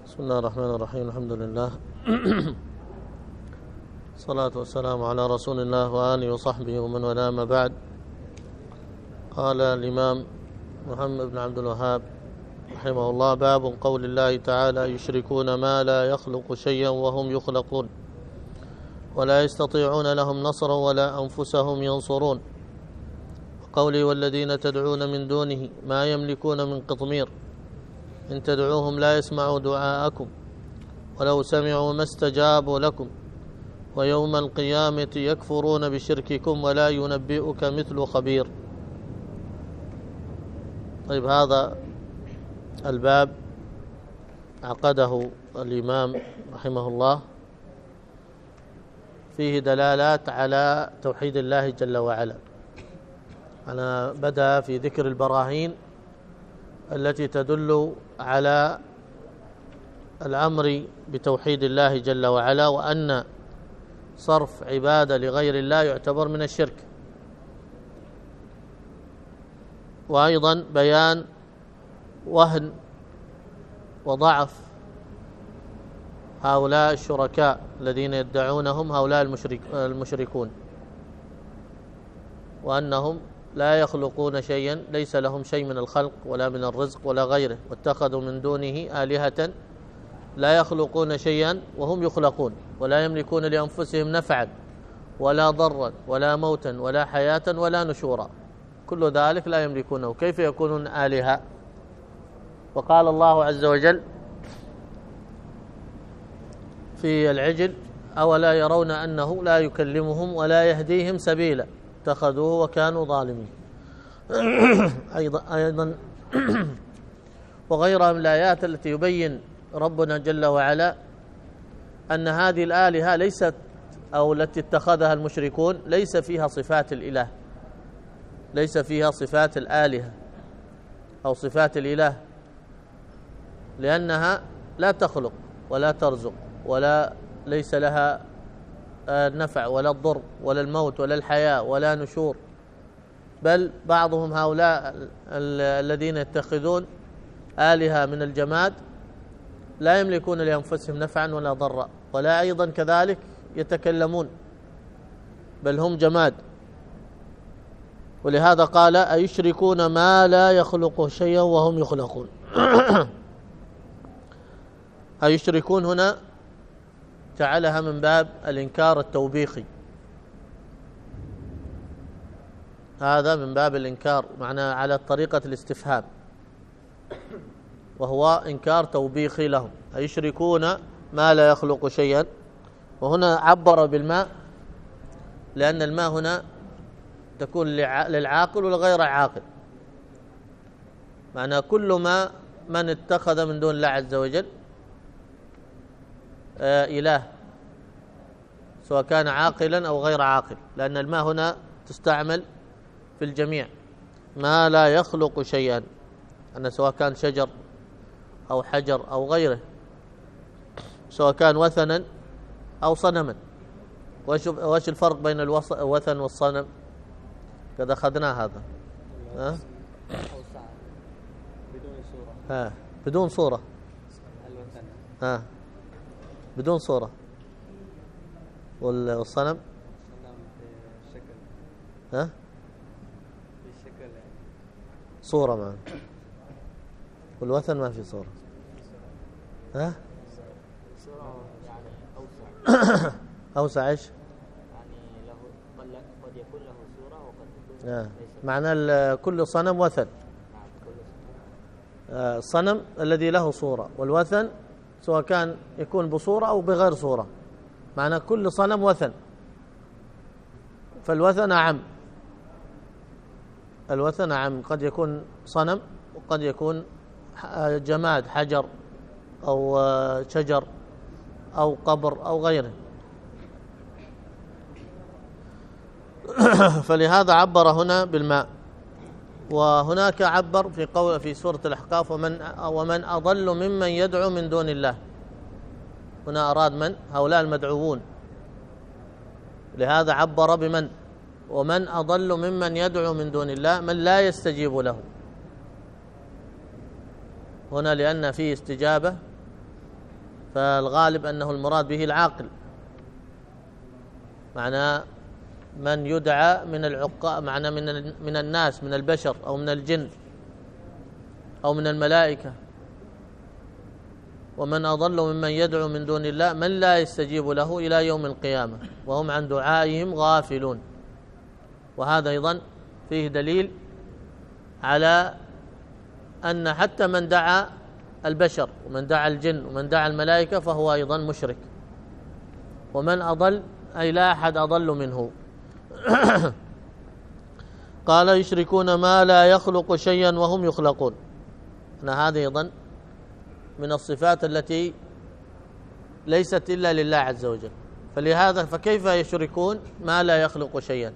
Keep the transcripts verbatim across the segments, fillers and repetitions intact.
بسم الله الرحمن الرحيم. الحمد لله الصلاة والسلام على رسول الله وآله وصحبه ومن والاه، ما بعد. قال الإمام محمد بن عبد الوهاب رحمه الله: باب قول الله تعالى: يشركون ما لا يخلق شيئا وهم يخلقون ولا يستطيعون لهم نصرا ولا أنفسهم ينصرون. وقوله: والذين تدعون من دونه ما يملكون من قطمير إن تدعوهم لا يسمعوا دعاءكم ولو سمعوا ما استجابوا لكم ويوم القيامة يكفرون بشرككم ولا ينبئك مثل خبير. طيب، هذا الباب عقده الإمام رحمه الله، فيه دلالات على توحيد الله جل وعلا. أنا بدأ في ذكر البراهين التي تدل على الأمر بتوحيد الله جل وعلا، وأن صرف عبادة لغير الله يعتبر من الشرك. وأيضا بيان وهن وضعف هؤلاء الشركاء الذين يدعونهم هؤلاء المشرك المشركون، وأنهم لا يخلقون شيئا، ليس لهم شيء من الخلق ولا من الرزق ولا غيره، واتخذوا من دونه آلهة لا يخلقون شيئا وهم يخلقون ولا يملكون لأنفسهم نفعا ولا ضرا ولا موتا ولا حياة ولا نشورا، كل ذلك لا يملكونه، كيف يكونون آلهة؟ وقال الله عز وجل في العجل: أولا يرون أنه لا يكلمهم ولا يهديهم سبيلا اتخذوه وكانوا ظالمين. أيضا, أيضا وغيرها من الآيات التي يبين ربنا جل وعلا أن هذه الآلهة ليست، أو التي اتخذها المشركون، ليس فيها صفات الإله، ليس فيها صفات الآلهة أو صفات الإله، لأنها لا تخلق ولا ترزق ولا ليس لها النفع ولا الضر ولا الموت ولا الحياة ولا نشور. بل بعضهم هؤلاء الذين يتخذون آلهة من الجماد لا يملكون لأنفسهم نفعا ولا ضرا، ولا أيضا كذلك يتكلمون، بل هم جماد. ولهذا قال: أيشركون ما لا يخلق شيئا وهم يخلقون. أيشركون هنا جعلها من باب الإنكار التوبيخي، هذا من باب الإنكار، معناه على طريقة الاستفهام، وهو إنكار توبيخي لهم. أيشركون ما لا يخلق شيئا، وهنا عبر بالماء لأن الماء هنا تكون للعاقل ولغير عاقل، معناه كل ما من اتخذ من دون الله عز وجل إله، سواء كان عاقلا أو غير عاقل، لأن الماء هنا تستعمل في الجميع، ما لا يخلق شيئا، أن سواء كان شجر أو حجر أو غيره، سواء كان وثنا أو صنما. وش الفرق بين الوثن والصنم؟ قد أخذنا هذا. ها؟ ها بدون صورة. ها بدون صورة. والصنم ها صورة معه، والوثن ما في صورة. ها أوسع إيش؟ يعني له قد يكون له صورة وقد يكون آه. معنى كل صنم وثن. آه. الصنم الذي له صورة، والوثن سواء كان يكون بصورة أو بغير صورة، معنى كل صنم وثن. فالوثن أعم، الوثن أعم، قد يكون صنم وقد يكون جماد، حجر أو شجر أو قبر أو غيره. فلهذا عبر هنا بالماء. وهناك عبر في قول في سورة الأحقاف: ومن ومن أضل ممن يدعو من دون الله. هنا أراد من؟ هؤلاء المدعوون، لهذا عبر بمن. ومن أضل ممن يدعو من دون الله، من لا يستجيب له. هنا لأن فيه استجابة فالغالب أنه المراد به العاقل، معنى من يدعى من العقاء، معنى من من الناس، من البشر أو من الجن أو من الملائكة. ومن أضل ممن يدعو من دون الله من لا يستجيب له إلى يوم القيامة وهم عن دعائهم غافلون. وهذا أيضا فيه دليل على أن حتى من دعا البشر ومن دعا الجن ومن دعا الملائكة فهو أيضا مشرك. ومن أضل أي لا أحد أضل منه. قال يشركون ما لا يخلق شيئا وهم يخلقون. هذا أيضا من الصفات التي ليست إلا لله عز وجل، فلهذا فكيف يشركون ما لا يخلق شيئا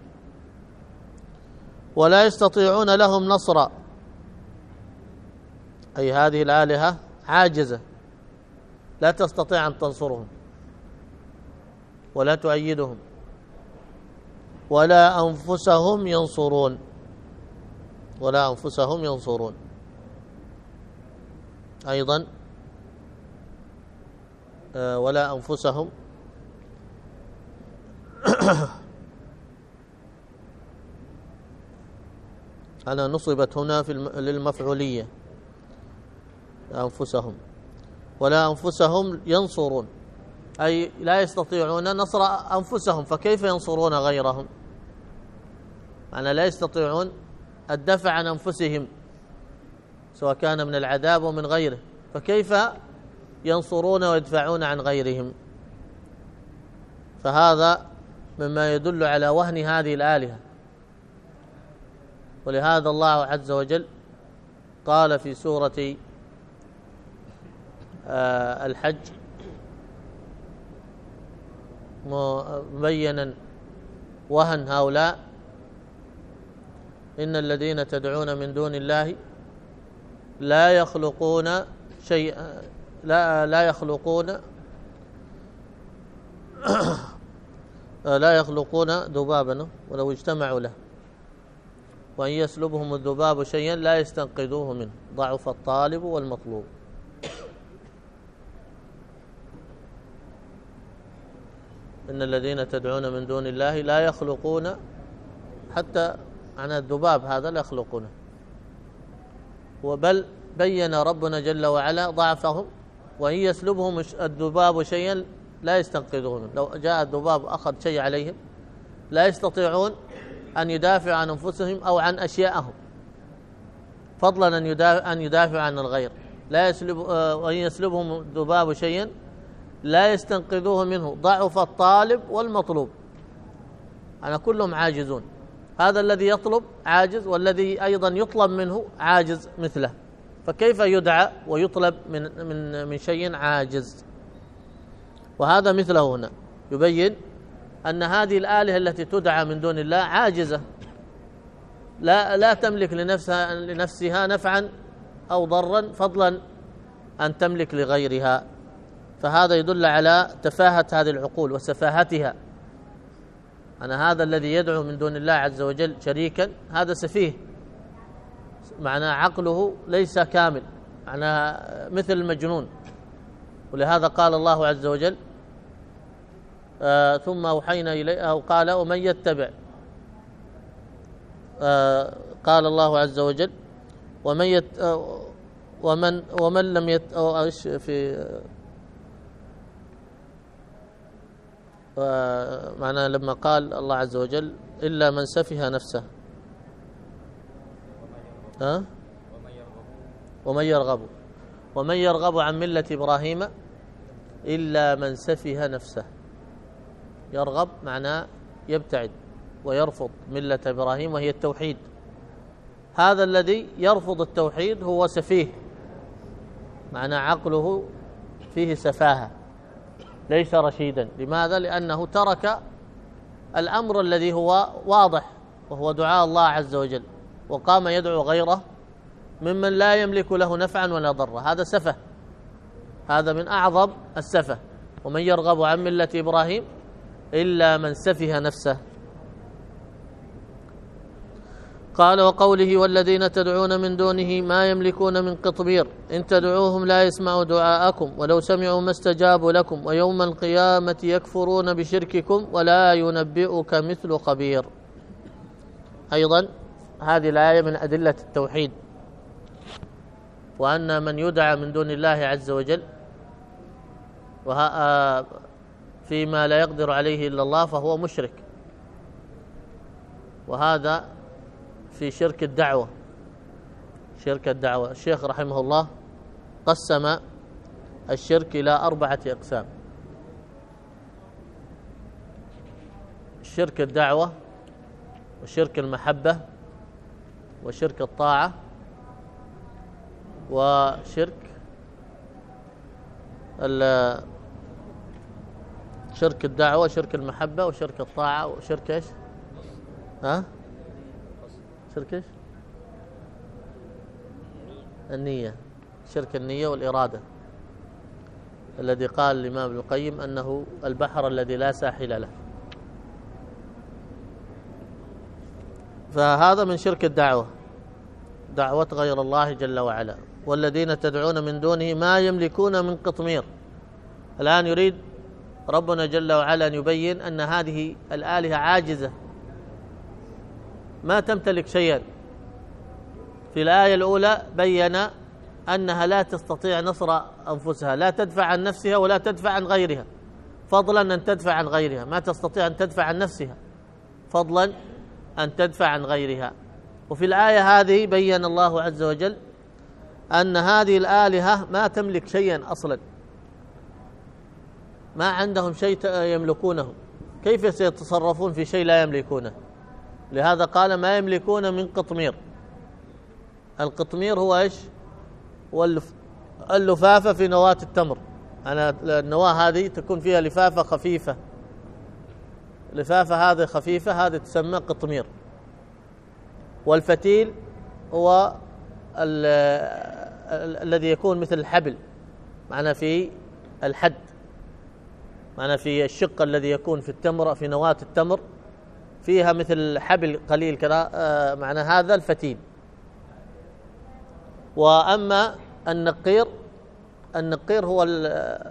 ولا يستطيعون لهم نصرا، أي هذه الآلهة عاجزة لا تستطيع أن تنصرهم ولا تؤيدهم، ولا أنفسهم ينصرون ولا أنفسهم ينصرون أيضا ولا أنفسهم أنا نصبت هنا في للمفعولية أنفسهم، ولا أنفسهم ينصرون أي لا يستطيعون نصر أنفسهم، فكيف ينصرون غيرهم؟ أنا لا يستطيعون الدفع عن أنفسهم سواء كان من العذاب ومن غيره، فكيف ينصرون ويدفعون عن غيرهم؟ فهذا مما يدل على وهن هذه الآلهة. ولهذا الله عز وجل قال في سورة الحج مبينا وهن هؤلاء: إن الذين تدعون من دون الله لا يخلقون شيئا لا لا يخلقون لا يخلقون ذبابا ولو اجتمعوا له وإن يسلبهم الذباب شيئا لا يستنقذوه منه ضعف الطالب والمطلوب. إن الذين تدعون من دون الله لا يخلقون، حتى عن الذباب هذا لا يخلقونه، وبل بين ربنا جل وعلا ضعفهم: وإن يسلبهم الذباب شيئا لا يستنقذوه منه. لو جاء الذباب أخذ شيء عليهم لا يستطيعون أن يدافعوا عن أنفسهم أو عن أشيائهم، فضلا أن يدافع أن يدافع عن الغير. لا يسلب وإن يسلبهم الذباب شيئا لا يستنقذوه منه ضعف الطالب والمطلوب. أنا كلهم عاجزون، هذا الذي يطلب عاجز، والذي أيضا يطلب منه عاجز مثله، فكيف يدعى ويطلب من من من شيء عاجز؟ وهذا مثله هنا يبين أن هذه الآلهة التي تدعى من دون الله عاجزة، لا لا تملك لنفسها لنفسها نفعا أو ضرا، فضلا أن تملك لغيرها. فهذا يدل على تفاهة هذه العقول وسفاهتها. أنا هذا الذي يدعو من دون الله عز وجل شريكا هذا سفيه، معناه عقله ليس كامل، معناه مثل المجنون. ولهذا قال الله عز وجل: آه ثم أوحينا إليه، أو قال: ومن يتبع آه قال الله عز وجل: ومن يت آه ومن ومن لم يت أو إيش في آه معناه لما قال الله عز وجل: إلا من سفه نفسه. ها أه؟ ومن يرغب ومن يرغب عن ملة إبراهيم إلا من سفه نفسه. يرغب معناه يبتعد ويرفض ملة إبراهيم وهي التوحيد. هذا الذي يرفض التوحيد هو سفيه، معناه عقله فيه سفاهة، ليس رشيدا. لماذا؟ لأنه ترك الأمر الذي هو واضح وهو دعاء الله عز وجل، وقام يدعو غيره ممن لا يملك له نفعا ولا ضرا. هذا سفه، هذا من أعظم السفه. ومن يرغب عن ملة إبراهيم إلا من سفه نفسه. قال وقوله والذين تدعون من دونه ما يملكون من قطمير إن تدعوهم لا يسمعوا دعاءكم ولو سمعوا ما استجابوا لكم ويوم القيامة يكفرون بشرككم ولا ينبئك مثل خبير. أيضا هذه الآية من أدلة التوحيد، وأن من يدعى من دون الله عز وجل فيما لا يقدر عليه إلا الله فهو مشرك، وهذا في شرك الدعوة. شرك الدعوة الشيخ رحمه الله قسم الشرك إلى أربعة أقسام: شرك الدعوة، وشرك المحبة، وشرك الطاعة، وشرك شرك الدعوة، شرك المحبة، وشرك الطاعة، وشرك ايش؟ ها؟ شرك ايش؟ النية. شرك النية والإرادة، الذي قال الإمام ابن القيم أنه البحر الذي لا ساحل له. فهذا من شرك الدعوة، دعوة غير الله جل وعلا. والذين تدعون من دونه ما يملكون من قطمير. الآن يريد ربنا جل وعلا أن يبين أن هذه الآلهة عاجزة ما تمتلك شيئا. في الآية الأولى بين أنها لا تستطيع نصر أنفسها، لا تدفع عن نفسها ولا تدفع عن غيرها، فضلا أن تدفع عن غيرها. ما تستطيع أن تدفع عن نفسها، فضلا أن تدفع عن غيرها. وفي الآية هذه بين الله عز وجل أن هذه الآلهة ما تملك شيئا أصلا، ما عندهم شيء يملكونه، كيف سيتصرفون في شيء لا يملكونه؟ لهذا قال ما يملكون من قطمير. القطمير هو إيش؟ هو اللفافة في نواة التمر. أنا النواة هذه تكون فيها لفافة خفيفة، لفافة هذه خفيفة، هذه تسمى قطمير. والفتيل هو ال ال الذي يكون مثل الحبل، معنا في الحد، معنا في الشق الذي يكون في التمر، في نواة التمر فيها مثل حبل قليل كذا، معنى هذا الفتيل. وأما النقير، النقير هو ال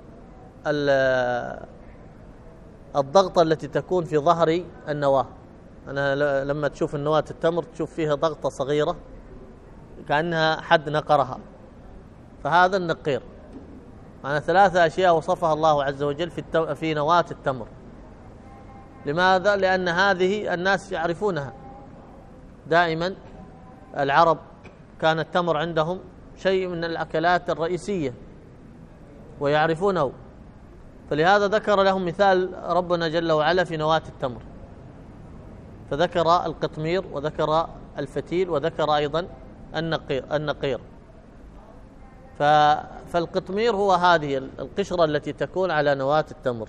ال الضغطة التي تكون في ظهر النواة. أنا لما تشوف النواة التمر تشوف فيها ضغطة صغيرة كأنها حد نقرها، فهذا النقير. معنى ثلاثة أشياء وصفها الله عز وجل في في نواة التمر. لماذا؟ لأن هذه الناس يعرفونها دائما. العرب كان التمر عندهم شيء من الأكلات الرئيسية ويعرفونه، فلهذا ذكر لهم مثال ربنا جل وعلا في نواة التمر، فذكر القطمير وذكر الفتيل وذكر أيضا النقير النقير فالقطمير هو هذه القشرة التي تكون على نواة التمر.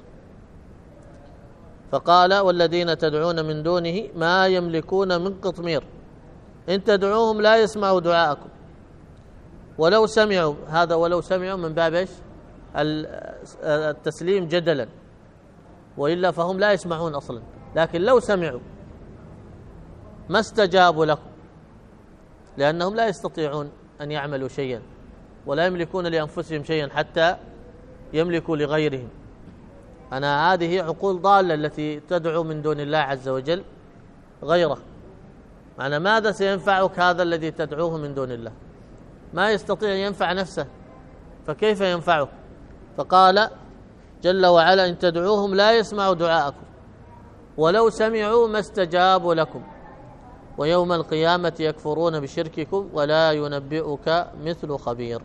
فقال والذين تدعون من دونه ما يملكون من قطمير إن تدعوهم لا يسمعوا دعاءكم ولو سمعوا. هذا ولو سمعوا من باب ايش؟ التسليم جدلا، وإلا فهم لا يسمعون أصلا. لكن لو سمعوا ما استجابوا لكم، لأنهم لا يستطيعون أن يعملوا شيئا ولا يملكون لأنفسهم شيئا حتى يملكوا لغيرهم. أنا هذه عقول ضالة التي تدعو من دون الله عز وجل غيره. معنى ماذا سينفعك هذا الذي تدعوه من دون الله؟ ما يستطيع ينفع نفسه، فكيف ينفعك؟ فقال جل وعلا إن تدعوهم لا يسمعوا دعاءكم ولو سمعوا ما استجابوا لكم ويوم القيامة يكفرون بشرككم ولا ينبئك مثل خبير.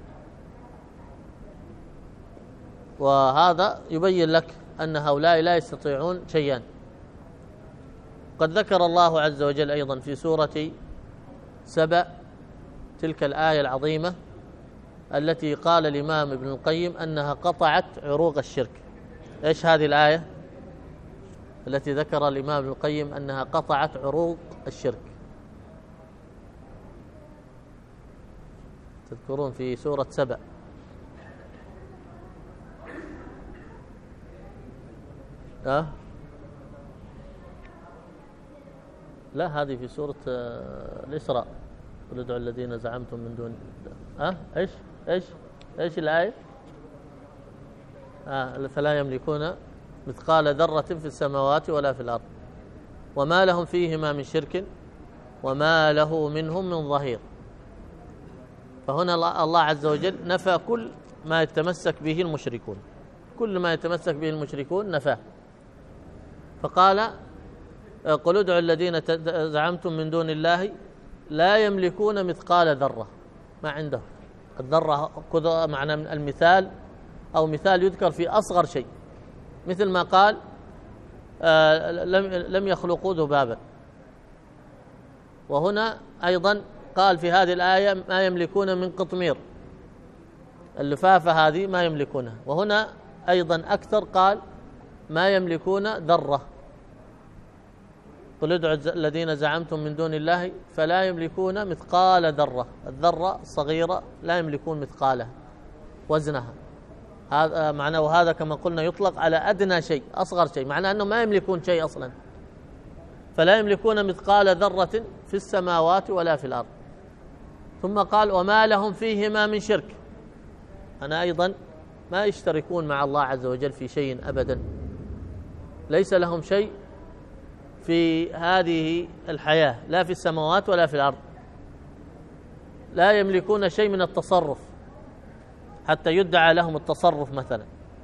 وهذا يبين لك أن هؤلاء لا يستطيعون شيئا. قد ذكر الله عز وجل أيضا في سورة سبأ تلك الآية العظيمة التي قال الإمام ابن القيم أنها قطعت عروق الشرك. إيش هذه الآية التي ذكر الإمام ابن القيم أنها قطعت عروق الشرك؟ تذكرون في سورة سبأ أه؟ لا، هذه في سورة الإسراء. قل ادعوا الذين زعمتم من دون الله. أه؟ إيش إيش إيش الآية؟ آه فلا يملكون مثقال ذرة في السماوات ولا في الأرض وما لهم فيهما من شرك وما له منهم من ظهير. فهنا الله عز وجل نفى كل ما يتمسك به المشركون، كل ما يتمسك به المشركون نفاه، فقال قل ادعوا الذين زعمتم من دون الله لا يملكون مثقال ذرة، ما عنده الذرة معنى المثال أو مثال يذكر في أصغر شيء، مثل ما قال آه لم يخلقوا ذبابا. وهنا أيضا قال في هذه الآية ما يملكون من قطمير، اللفافة هذه ما يملكونها. وهنا أيضا أكثر قال ما يملكون ذرة. قل ادعوا الذين زعمتم من دون الله فلا يملكون مثقال ذرة، الذرة صغيرة لا يملكون مثقالها وزنها، هذا معناه. وهذا كما قلنا يطلق على أدنى شيء، أصغر شيء، معناه أنه ما يملكون شيء أصلا. فلا يملكون مثقال ذرة في السماوات ولا في الأرض. ثم قال وما لهم فيهما من شرك، أنا أيضا ما يشتركون مع الله عز وجل في شيء أبدا، ليس لهم شيء في هذه الحياة، لا في السماوات ولا في الأرض، لا يملكون شيء من التصرف حتى يدعى لهم التصرف مثلا.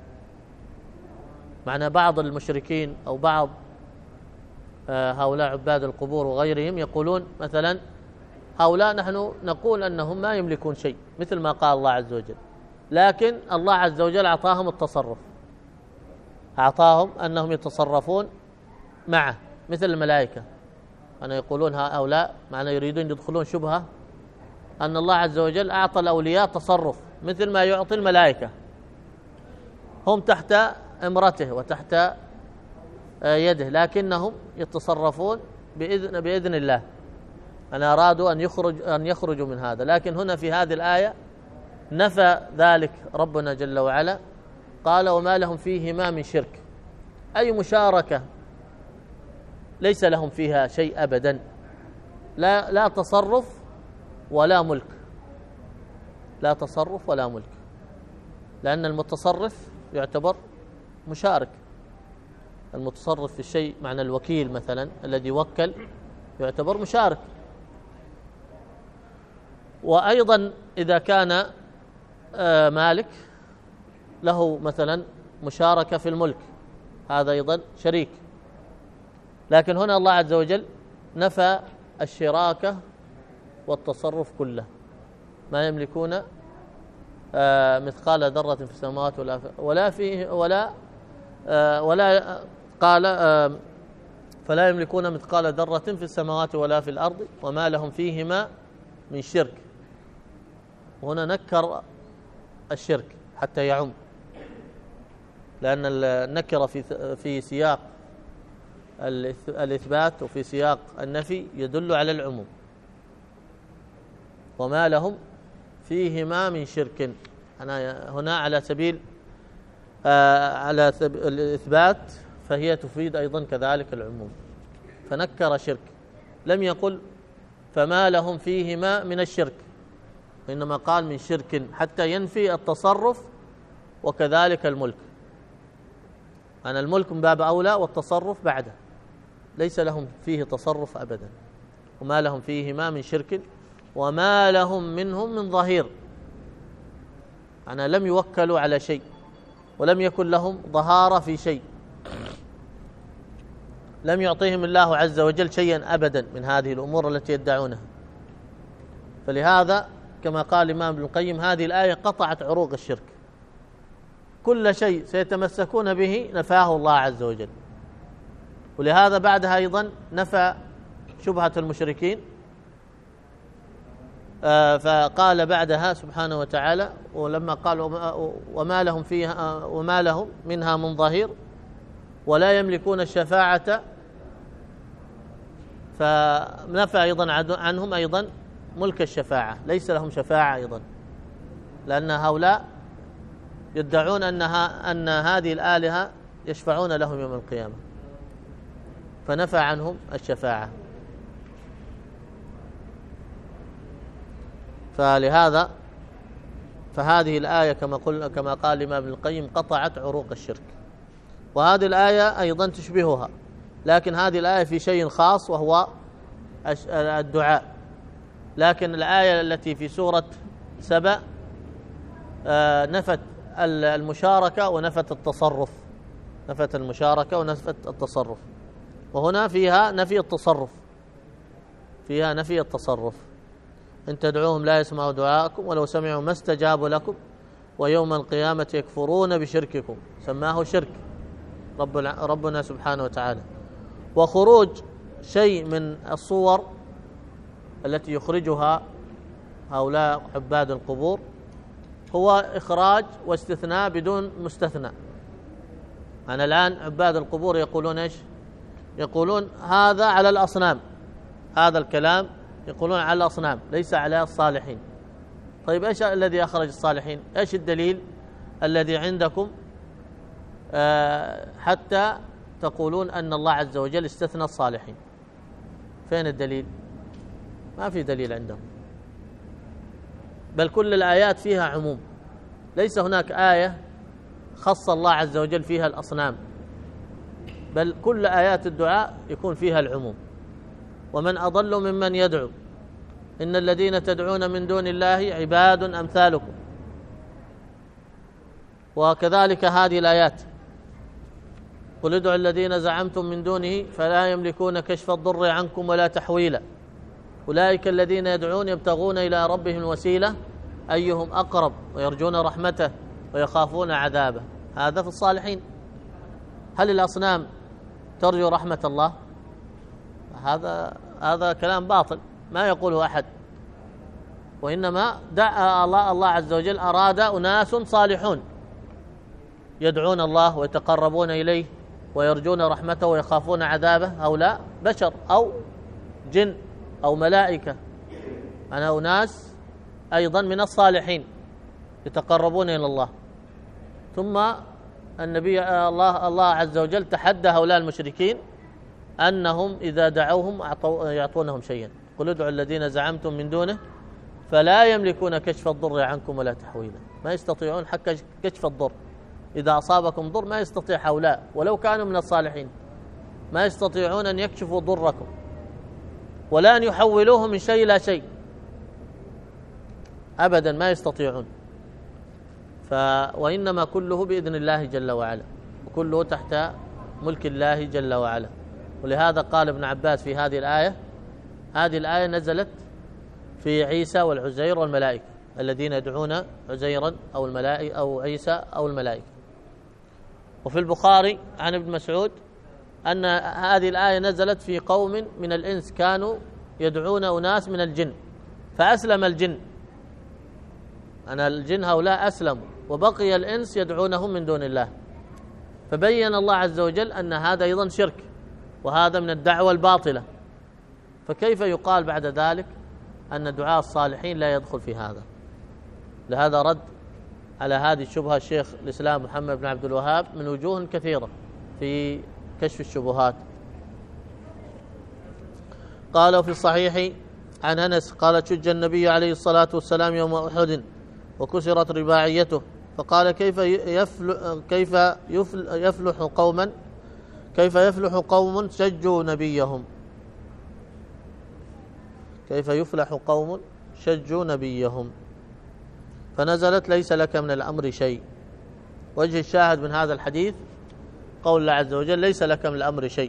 معنى بعض المشركين أو بعض هؤلاء عباد القبور وغيرهم يقولون مثلا هؤلاء نحن نقول أنهم ما يملكون شيء، مثل ما قال الله عز وجل، لكن الله عز وجل أعطاهم التصرف، أعطاهم أنهم يتصرفون معه مثل الملائكة. أنا يقولون هؤلاء معنى يريدون يدخلون شبهة أن الله عز وجل أعطى الأولياء تصرف مثل ما يعطي الملائكة، هم تحت إمرته وتحت يده، لكنهم يتصرفون بإذن بإذن الله. أنا أرادوا أن يخرج أن يخرجوا من هذا، لكن هنا في هذه الآية نفى ذلك ربنا جل وعلا، قال وما لهم فيهما من شرك، أي مشاركة ليس لهم فيها شيء أبدا، لا لا تصرف ولا ملك، لا تصرف ولا ملك، لأن المتصرف يعتبر مشارك. المتصرف في الشيء معنى الوكيل مثلا الذي وكل يعتبر مشارك. وأيضا إذا كان مالك له مثلا مشاركة في الملك، هذا أيضا شريك. لكن هنا الله عز وجل نفى الشراكة والتصرف كله، ما يملكون مثقال ذرة في السماوات ولا ولا فيه ولا ولا قال فلا يملكون مثقال ذرة في السماوات ولا في الأرض وما لهم فيهما من شرك. وهنا نكر الشرك حتى يعم، لأن النكرة في في سياق الإثبات وفي سياق النفي يدل على العموم. وما لهم فيهما من شرك، أنا هنا على سبيل آه على سبيل الإثبات، فهي تفيد أيضا كذلك العموم، فنكر شرك، لم يقل فما لهم فيهما من الشرك، وإنما قال من شرك حتى ينفي التصرف وكذلك الملك. أنا الملك من باب أولى والتصرف بعده، ليس لهم فيه تصرف أبدا. وما لهم فيهما من شرك وما لهم منهم من ظهير، أنا لم يوكلوا على شيء ولم يكن لهم ظهارة في شيء، لم يعطيهم الله عز وجل شيئا أبدا من هذه الأمور التي يدعونها. فلهذا كما قال الإمام ابن القيم هذه الآية قطعت عروق الشرك، كل شيء سيتمسكون به نفاه الله عز وجل. ولهذا بعدها أيضا نفى شبهة المشركين، آه فقال بعدها سبحانه وتعالى ولما قال وما لهم فيها وما لهم منها من ظهير ولا يملكون الشفاعة، فنفى أيضا عنهم أيضا ملك الشفاعة، ليس لهم شفاعة أيضا، لأن هؤلاء يدعون أنها أن هذه الآلهة يشفعون لهم يوم القيامة، فنفى عنهم الشفاعة. فلهذا فهذه الآية كما قل كما قال الإمام ابن القيم قطعت عروق الشرك. وهذه الآية أيضا تشبهها، لكن هذه الآية في شيء خاص وهو الدعاء. لكن الآية التي في سورة سبأ نفت المشاركة ونفت التصرف، نفت المشاركة ونفت التصرف، وهنا فيها نفي التصرف، فيها نفي التصرف. إن تدعوهم لا يسمعوا دعاءكم ولو سمعوا ما استجابوا لكم ويوم القيامة يكفرون بشرككم. سماه شرك رب ربنا سبحانه وتعالى. وخروج شيء من الصور التي يخرجها هؤلاء عباد القبور هو إخراج واستثناء بدون مستثنى. أنا الآن عباد القبور يقولون إيش؟ يقولون هذا على الأصنام، هذا الكلام يقولون على الأصنام ليس على الصالحين. طيب إيش الذي أخرج الصالحين؟ إيش الدليل الذي عندكم آه حتى تقولون أن الله عز وجل استثنى الصالحين؟ فين الدليل؟ ما في دليل عندهم، بل كل الآيات فيها عموم، ليس هناك آية خص الله عز وجل فيها الأصنام، بل كل آيات الدعاء يكون فيها العموم. ومن أضل ممن يدعو إن الذين تدعون من دون الله عباد أمثالكم. وكذلك هذه الآيات قل ادعوا الذين زعمتم من دونه فلا يملكون كشف الضر عنكم ولا تحويلا أولئك الذين يدعون يبتغون إلى ربهم الوسيلة أيهم أقرب ويرجون رحمته ويخافون عذابه. هذا في الصالحين. هل الأصنام ترجو رحمة الله؟ هذا هذا كلام باطل ما يقوله أحد، وإنما دعا الله الله عز وجل أراد أناس صالحون يدعون الله ويتقربون إليه ويرجون رحمته ويخافون عذابه. هؤلاء بشر أو جن أو ملائكة، أنا أناس أيضا من الصالحين يتقربون إلى الله. ثم النبي الله الله عز وجل تحدى هؤلاء المشركين أنهم إذا دعوهم يعطونهم شيئا. قل ادعوا الذين زعمتم من دونه فلا يملكون كشف الضر عنكم ولا تحويلا. ما يستطيعون حق كشف الضر، إذا أصابكم ضر ما يستطيع هؤلاء ولو كانوا من الصالحين، ما يستطيعون أن يكشفوا ضركم ولا أن يحولوه من شيء إلى شيء أبدا، ما يستطيعون. ف وإنما كله بإذن الله جل وعلا، وكله تحت ملك الله جل وعلا. ولهذا قال ابن عباس في هذه الآية، هذه الآية نزلت في عيسى والعزير والملائكة الذين يدعون عزيرا أو الملائكة أو عيسى أو الملائكة. وفي البخاري عن ابن مسعود أن هذه الآية نزلت في قوم من الإنس كانوا يدعون أناس من الجن فأسلم الجن، أنا الجن هؤلاء أسلموا وبقي الإنس يدعونهم من دون الله. فبين الله عز وجل أن هذا أيضا شرك وهذا من الدعوة الباطلة. فكيف يقال بعد ذلك أن دعاء الصالحين لا يدخل في هذا؟ لهذا رد على هذه الشبهة الشيخ الإسلام محمد بن عبد الوهاب من وجوه كثيرة في كشف الشبهات. قال في الصحيح عن أنس قال شج النبي عليه الصلاة والسلام يوم أحد وكسرت رباعيته فقال كيف يفلح كيف يفلح قوما كيف يفلح قوم شجوا نبيهم كيف يفلح قوم شجوا نبيهم فنزلت ليس لك من الأمر شيء. وجه الشاهد من هذا الحديث قول الله عز وجل ليس لك من الأمر شيء،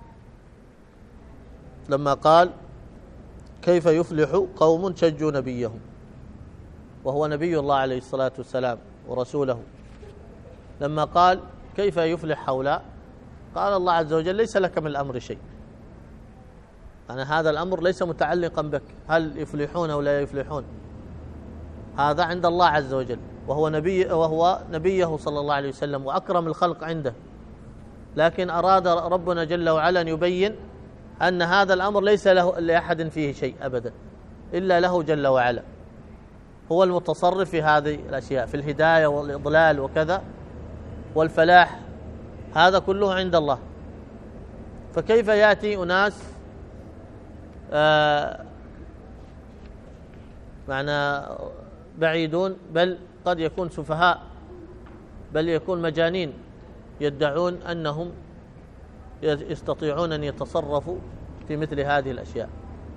لما قال كيف يفلح قوم شجوا نبيهم وهو نبي الله عليه الصلاة والسلام ورسوله. لما قال كيف يفلح هؤلاء قال الله عز وجل ليس لك من الأمر شيء، يعني هذا الأمر ليس متعلقا بك، هل يفلحون أو لا يفلحون هذا عند الله عز وجل، وهو نبي وهو نبيه صلى الله عليه وسلم وأكرم الخلق عنده. لكن أراد ربنا جل وعلا أن يبين أن هذا الأمر ليس له لأحد فيه شيء أبدا إلا له جل وعلا، هو المتصرف في هذه الأشياء، في الهداية والإضلال وكذا والفلاح، هذا كله عند الله. فكيف يأتي أناس آه معنى بعيدون، بل قد يكون سفهاء، بل يكون مجانين يدعون أنهم يستطيعون أن يتصرفوا في مثل هذه الأشياء،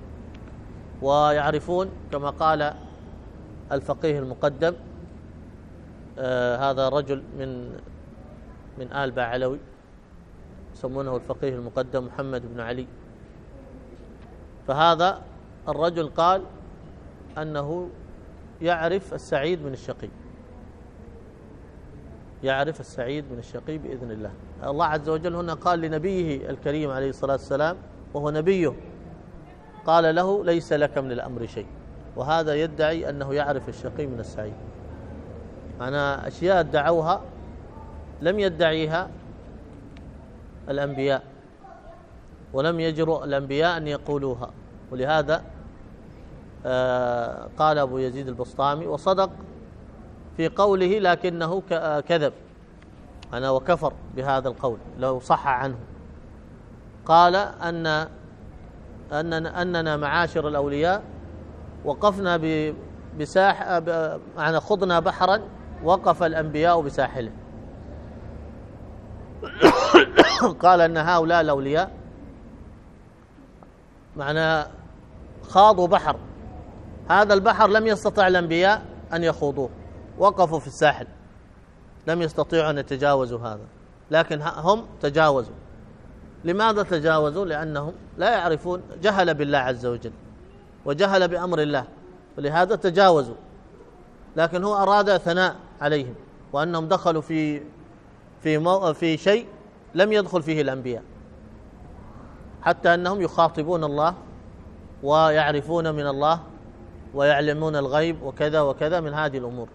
ويعرفون كما قال الفقيه المقدم، آه هذا رجل من من آل باعلوي يسمونه الفقيه المقدم محمد بن علي، فهذا الرجل قال أنه يعرف السعيد من الشقي، يعرف السعيد من الشقي بإذن الله. الله عز وجل هنا قال لنبيه الكريم عليه الصلاة والسلام وهو نبيه، قال له ليس لك من الأمر شيء، وهذا يدعي أنه يعرف الشقي من السعيد. معنى أشياء ادعوها لم يدعيها الأنبياء، ولم يجرؤ الأنبياء أن يقولوها، ولهذا آه قال أبو يزيد البسطامي وصدق في قوله لكنه كذب أنا وكفر بهذا القول لو صح عنه. قال أن أننا, أننا معاشر الأولياء وقفنا بساح معنى خضنا بحرا وقف الأنبياء بساحله. قال أن هؤلاء الأولياء معنى خاضوا بحر، هذا البحر لم يستطع الأنبياء أن يخوضوه، وقفوا في الساحل لم يستطيعوا أن يتجاوزوا هذا، لكن هم تجاوزوا. لماذا تجاوزوا؟ لأنهم لا يعرفون، جهل بالله عز وجل وجهل بأمر الله، ولهذا تجاوزوا. لكن هو أراد ثناء عليهم وأنهم دخلوا في في مو في شيء لم يدخل فيه الأنبياء، حتى أنهم يخاطبون الله ويعرفون من الله ويعلمون الغيب وكذا وكذا من هذه الأمور،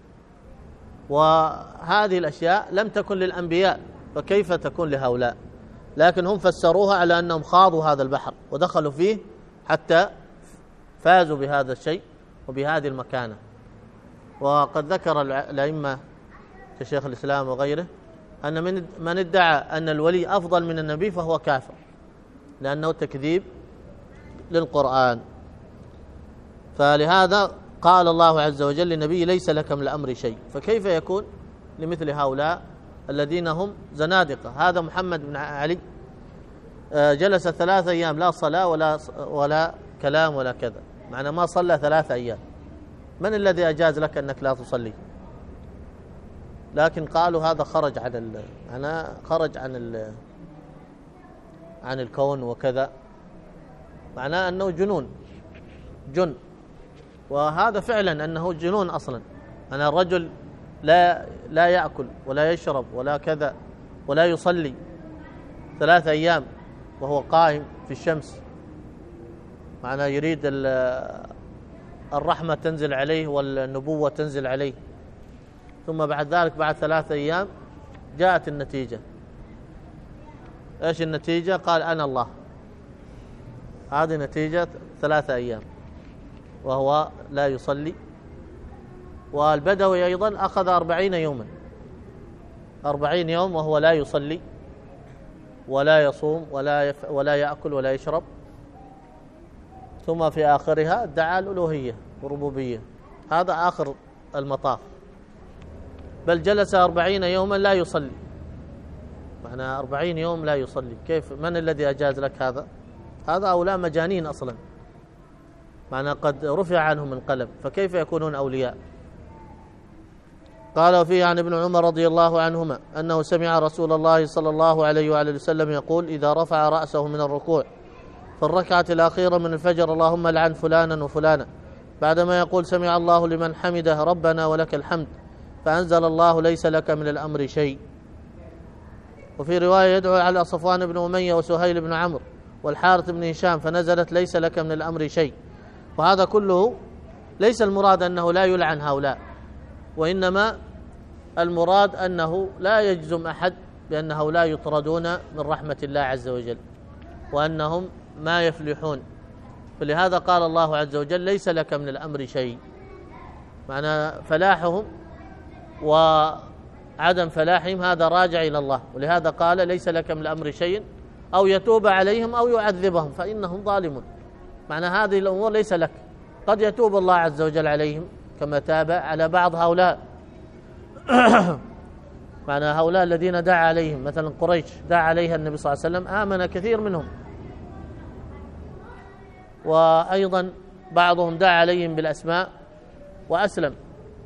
وهذه الأشياء لم تكن للأنبياء، فكيف تكون لهؤلاء؟ لكن هم فسروها على أنهم خاضوا هذا البحر ودخلوا فيه حتى فازوا بهذا الشيء وبهذه المكانة. وقد ذكر الأئمة كشيخ الإسلام وغيره أن من من ادعى أن الولي أفضل من النبي فهو كافر، لأنه تكذيب للقرآن. فلهذا قال الله عز وجل للنبي ليس لك من الأمر شيء، فكيف يكون لمثل هؤلاء الذين هم زنادقة؟ هذا محمد بن علي جلس ثلاثة أيام لا صلاة ولا ولا كلام ولا كذا، معنى ما صلى ثلاثة أيام. من الذي أجاز لك أنك لا تصلي؟ لكن قالوا هذا خرج عن ال... أنا خرج عن ال... عن الكون وكذا، معناه أنه جنون جن، وهذا فعلا أنه جنون أصلا. أنا الرجل لا لا يأكل ولا يشرب ولا كذا ولا يصلي ثلاثة أيام وهو قائم في الشمس، معناه يريد الرحمة تنزل عليه والنبوة تنزل عليه، ثم بعد ذلك بعد ثلاثة أيام جاءت النتيجة. إيش النتيجة؟ قال أنا الله. هذه نتيجة ثلاثة أيام وهو لا يصلي. والبدوي أيضا أخذ أربعين يوما، أربعين يوم وهو لا يصلي ولا يصوم ولا يف... ولا يأكل ولا يشرب، ثم في آخرها ادعى الألوهية والربوبية. هذا آخر المطاف، بل جلس أربعين يوما لا يصلي، معنى أربعين يوم لا يصلي. كيف؟ من الذي أجاز لك هذا؟ هذا أولاء مجانين أصلا، معنى قد رفع عنهم القلم، فكيف يكونون أولياء؟ قال فيه عن ابن عمر رضي الله عنهما أنه سمع رسول الله صلى الله عليه وآله وسلم يقول إذا رفع رأسه من الركوع في الركعة الأخيرة من الفجر اللهم لعن فلانا وفلانا، بعدما يقول سمع الله لمن حمده ربنا ولك الحمد، فأنزل الله ليس لك من الأمر شيء. وفي رواية يدعو على صفوان بن أمية وسهيل بن عمرو والحارث بن هشام فنزلت ليس لك من الأمر شيء. وهذا كله ليس المراد أنه لا يلعن هؤلاء، وإنما المراد أنه لا يجزم أحد بأن هؤلاء يطردون من رحمة الله عز وجل وأنهم ما يفلحون. فلهذا قال الله عز وجل ليس لك من الأمر شيء، معنى فلاحهم وعدم فلاحهم هذا راجع إلى الله، ولهذا قال ليس لك من الأمر شيء أو يتوب عليهم أو يعذبهم فإنهم ظالمون، معنى هذه الأمور ليس لك، قد يتوب الله عز وجل عليهم كما تاب على بعض هؤلاء. معنى هؤلاء الذين دعا عليهم مثلا قريش دعا عليها النبي صلى الله عليه وسلم، آمن كثير منهم، وأيضا بعضهم دعا عليهم بالأسماء وأسلم.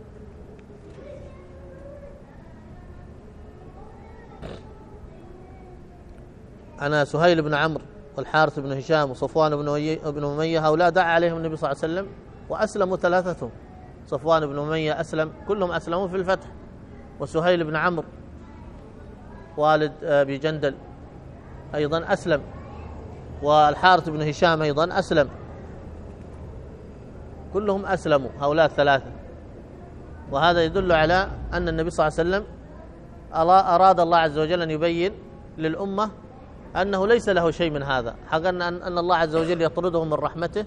أنا سهيل بن عمرو والحارث بن هشام وصفوان بن أمية، هؤلاء دعا عليهم النبي صلى الله عليه وسلم وأسلموا ثلاثتهم. صفوان بن أمية أسلم، كلهم أسلموا في الفتح. وسهيل بن عمرو والد أبي جندل أيضا أسلم، والحارث بن هشام أيضا أسلم، كلهم أسلموا هؤلاء الثلاثة. وهذا يدل على أن النبي صلى الله عليه وسلم أراد الله عز وجل أن يبين للأمة أنه ليس له شيء من هذا، حقا أن الله عز وجل يطردهم من رحمته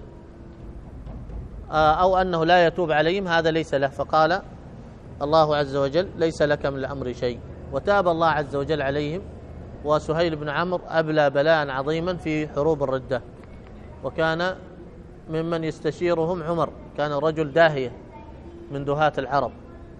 أو أنه لا يتوب عليهم، هذا ليس له. فقال الله عز وجل ليس لك من الأمر شيء، وتاب الله عز وجل عليهم. وسهيل بن عمرو أبلى بلاء عظيما في حروب الردة، وكان ممن يستشيرهم عمر، كان رجل داهية من دهاة العرب.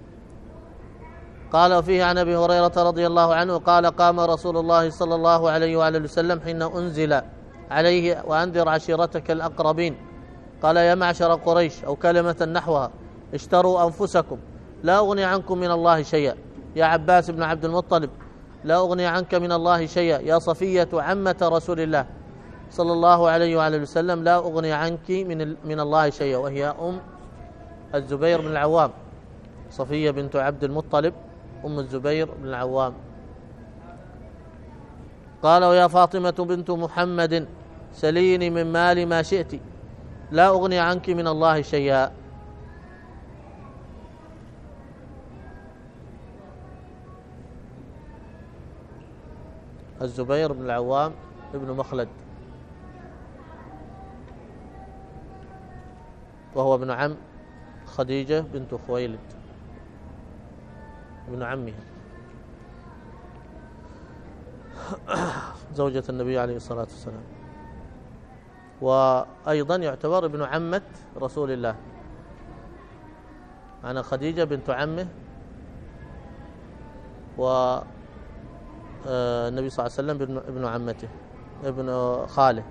قال فيه عن أبي هريرة رضي الله عنه قال قام رسول الله صلى الله عليه وآله وسلم حين أنزل عليه وأنذر عشيرتك الأقربين، قال يا معشر قريش أو كلمة نحوها اشتروا أنفسكم لا أغني عنكم من الله شيئا، يا عباس بن عبد المطلب لا أغني عنك من الله شيئا، يا صفية عمة رسول الله صلى الله عليه وآله وسلم لا أغني عنك من من الله شيئا، وهي أم الزبير بن العوام، صفية بنت عبد المطلب أم الزبير بن العوام. قال ويا فاطمة بنت محمد سليني من مال ما شئت لا أغني عنك من الله شيئا. الزبير بن العوام ابن مخلد، وهو ابن عم خديجة بنت خويلد، ابن عمها زوجة النبي عليه الصلاة والسلام، وأيضا يعتبر ابن عمة رسول الله. أنا خديجة بنت عمه، والنبي صلى الله عليه وسلم ابن عمته ابن خاله.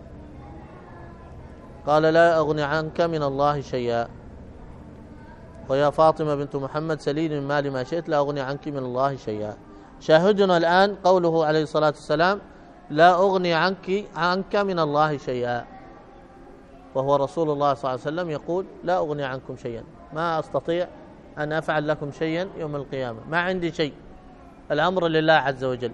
قال لا أغني عنك من الله شيئا، ويا فاطمة بنت محمد سليني من مال ما شئت لا أغني عنك من الله شيئا. شاهدنا الآن قوله عليه الصلاة والسلام لا أغني عنك عنك من الله شيئا، وهو رسول الله صلى الله عليه وسلم يقول لا أغني عنكم شيئا، ما أستطيع أن أفعل لكم شيئا يوم القيامة، ما عندي شيء، الأمر لله عز وجل.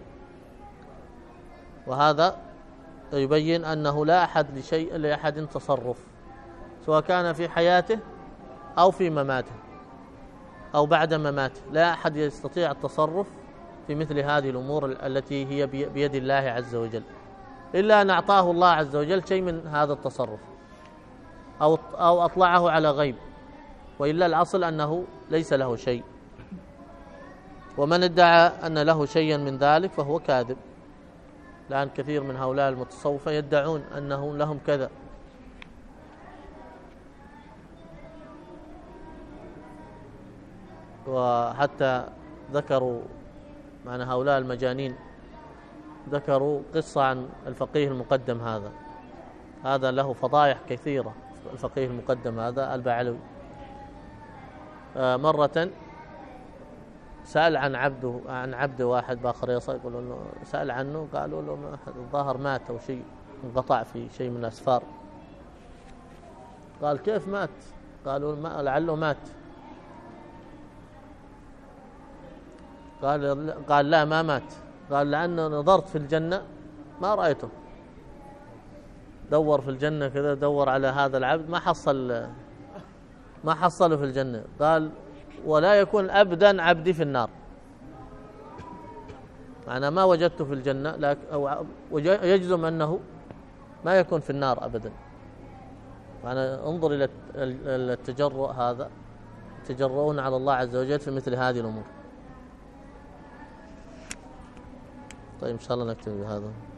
وهذا يبين أنه لا أحد لشيء لأحد تصرف، سواء كان في حياته أو في مماته أو بعد مماته، لا أحد يستطيع التصرف في مثل هذه الأمور التي هي بيد الله عز وجل، إلا أن أعطاه الله عز وجل شيء من هذا التصرف أو أو أطلعه على غيب، وإلا الأصل أنه ليس له شيء. ومن ادعى أن له شيئا من ذلك فهو كاذب. الآن كثير من هؤلاء المتصوفة يدعون أنه لهم كذا، وحتى ذكروا معنى هؤلاء المجانين ذكروا قصة عن الفقيه المقدم هذا، هذا له فضائح كثيرة. الفقيه المقدم هذا البعلوي مرة سأل عن عبده عن عبد واحد باخر يقول له سأل عنه، قالوا له الظاهر مات أو شيء، انقطع في شيء من الأسفار. قال كيف مات؟ قالوا ما لعله مات. قال قال لا ما مات، قال لأنه نظرت في الجنة ما رأيته، دور في الجنة كذا، دور على هذا العبد ما حصل ما حصله في الجنة. قال ولا يكون أبدا عبدي في النار، أنا ما وجدته في الجنة، لكن أو يجزم أنه ما يكون في النار أبدا. أنا انظر إلى التجرؤ هذا، يتجرؤون على الله عز وجل في مثل هذه الأمور. طيب إن شاء الله نكتفي بهذا.